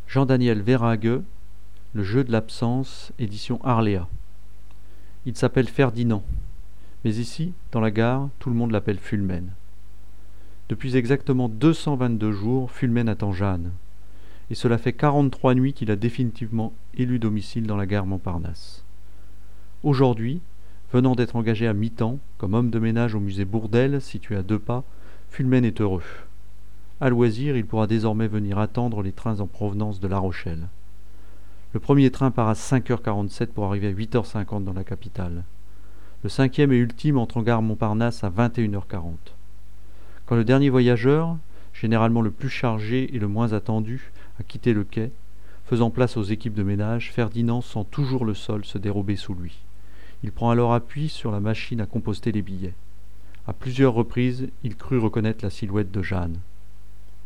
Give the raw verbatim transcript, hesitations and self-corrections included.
Jean-Daniel Véragueux, Le jeu de l'absence, édition Arléa. Il s'appelle Ferdinand, mais ici, dans la gare, tout le monde l'appelle Fulmen. Depuis exactement deux cent vingt-deux jours, Fulmen attend Jeanne, et cela fait quarante-trois nuits qu'il a définitivement élu domicile dans la gare Montparnasse. Aujourd'hui, venant d'être engagé à mi-temps, comme homme de ménage au musée Bourdelle, situé à deux pas, Fulmen est heureux. À loisir, il pourra désormais venir attendre les trains en provenance de La Rochelle. Le premier train part à cinq heures quarante-sept pour arriver à huit heures cinquante dans la capitale. Le cinquième et ultime entre en gare Montparnasse à vingt et une heures quarante. Quand le dernier voyageur, généralement le plus chargé et le moins attendu, a quitté le quai, faisant place aux équipes de ménage, Ferdinand sent toujours le sol se dérober sous lui. Il prend alors appui sur la machine à composter les billets. À plusieurs reprises, il crut reconnaître la silhouette de Jeanne.